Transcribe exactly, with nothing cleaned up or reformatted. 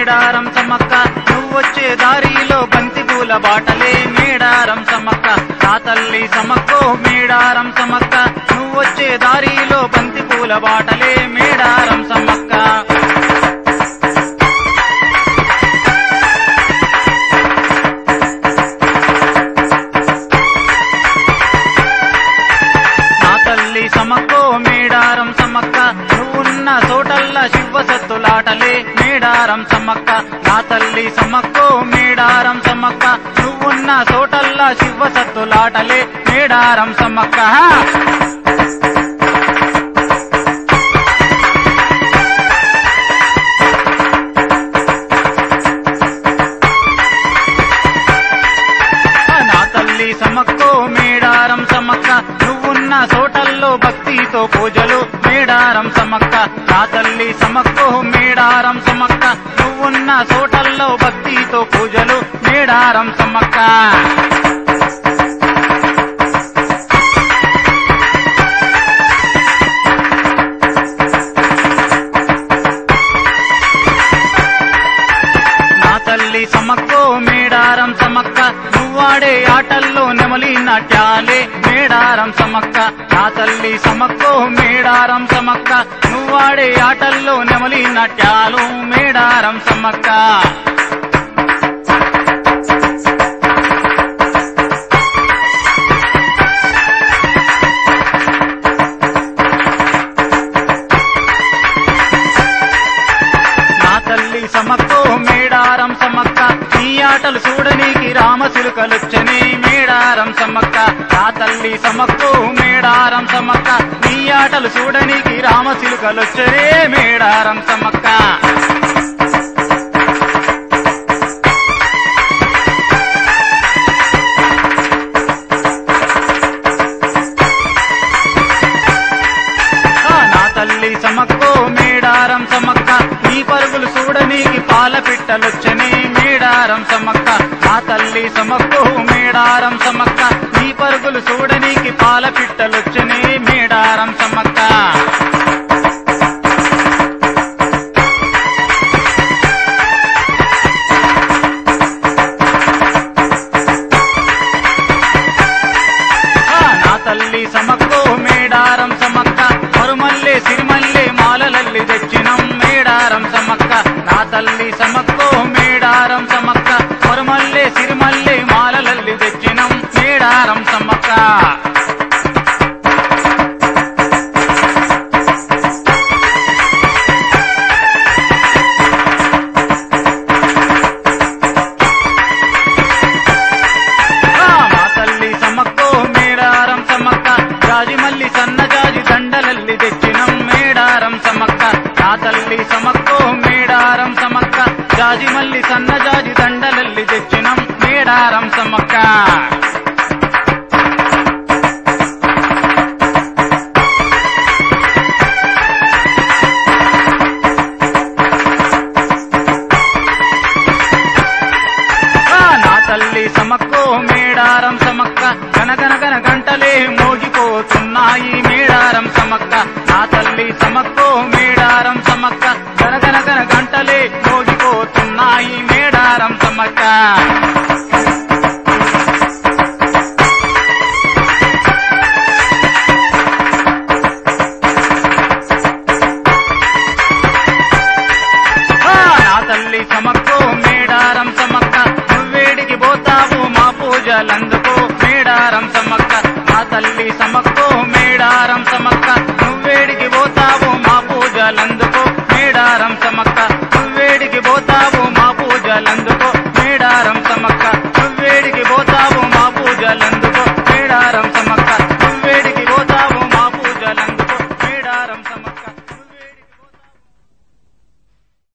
మేడారం సమ్మక్క నువ్వొచ్చే దారిలో బంతి పూల బాటలే మేడారం సమ్మక్క నా తల్లి సమ్మక్కో మేడారం సమ్మక్క నువ్వొచ్చే దారిలో బంతి పూల బాటలే మేడారం సమ్మక్క సమక్కో మేడారం సమ్మక్క నువ్వున్న చోటల్లా శివ సత్తులాటలే మేడారం సమ్మక్క నా తల్లి సమ్మక్కో మేడారం సమ్మక్క నువ్వున్న చోటల్లా శివ సత్తులాటలే మేడారం సమ్మక్క నా తల్లి సమ్మక్కో మేడారం సమ్మక్క నువ్వున్న చోటల్లో భక్తితో పూజలు మేడారం సమ్మక్క నా తల్లి సమ్మక్కో మేడారం సమ్మక్క నువ్వున్న చోటల్లో భక్తితో పూజలు మేడారం సమ్మక్క నా తల్లి సమ్మక్కో మేడారం సమ్మక్క నువ్వాడే ఆటల్లో నెమలి నాట్యాలే మేడారం సమ్మక్క నా తల్లి సమ్మక్కో మేడారం సమ్మక్క నువ్వాడే ఆటల్లో నెమలి నాట్యాలు మేడారం సమ్మక్క నా తల్లి సమ్మక్కో మేడారం సమ్మక్క నీ ఆటలు చూడనీకి రామచిలుకలొచ్చని మేడారం సమ్మక్క నా తల్లి సమ్మక్కో మేడారం సమ్మక్క నీ ఆటలు చూడనీకి రామచిలుకలొచ్చనే మేడారం సమ్మక్క నా తల్లి సమ్మక్కో మేడారం సమ్మక్క నీ పరుగులు చూడనీకి పాల పిట్టలొచ్చని మేడారం సమ్మక్క నా తల్లి సమ్మక్కో మేడారం సమ్మక్క నీ పరుగులు చూడనీకి పాల పిట్టలొచ్చని మేడారం సమ్మక్క నా తల్లి సమ్మక్కో మేడారం సమ్మక్క మరుమల్లే సిరిమల్లే మాలలల్లి తెచ్చినం మేడారం సమ్మక్క నా తల్లి సమ్మక్కో మేడారం సమ్మక్క మరుమల్లే సిరిమల్లే మాలలల్లి తెచ్చినం మేడారం సమ్మక్క నా తల్లి సమ్మక్కో మేడారం సమ్మక్క జాజి మల్లి సన్నజాజి దండలల్లి తెచ్చినం మేడారం సమ్మక్క నా తల్లి సమ్మక్కో మేడారం సమ్మక్క జాజి మల్లి సన్నజాజి దండలల్లి తెచ్చినం మేడారం సమ్మక్క నా తల్లి సమ్మక్కో మేడారం సమ్మక్క గనగన గన గంటలే మోగిపోతున్నాయి మేడారం సమ్మక్క నా తల్లి సమ్మక్కో మేడారం సమ్మక్క గనగన గన గంటలే మోగిపోతున్నాయి మేడారం సమ్మక్క